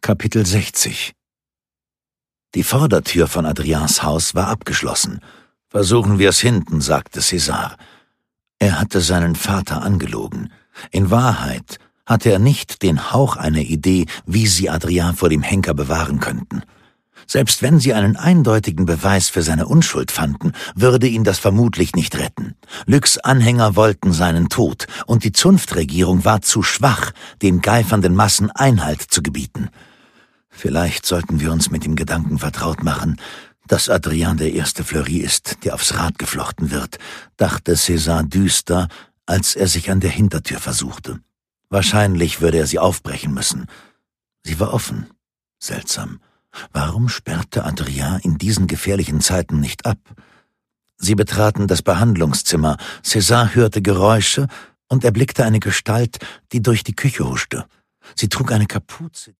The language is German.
Kapitel 60. Die Vordertür von Adrians Haus war abgeschlossen. »Versuchen wir es hinten«, sagte César. Er hatte seinen Vater angelogen. In Wahrheit hatte er nicht den Hauch einer Idee, wie sie Adrien vor dem Henker bewahren könnten. Selbst wenn sie einen eindeutigen Beweis für seine Unschuld fanden, würde ihn das vermutlich nicht retten. Lüks Anhänger wollten seinen Tod, und die Zunftregierung war zu schwach, den geifernden Massen Einhalt zu gebieten. Vielleicht sollten wir uns mit dem Gedanken vertraut machen, dass Adrien der erste Fleury ist, der aufs Rad geflochten wird, dachte César düster, als er sich an der Hintertür versuchte. Wahrscheinlich würde er sie aufbrechen müssen. Sie war offen. Seltsam. Warum sperrte Adrien in diesen gefährlichen Zeiten nicht ab? Sie betraten das Behandlungszimmer. César hörte Geräusche und erblickte eine Gestalt, die durch die Küche huschte. Sie trug eine Kapuze.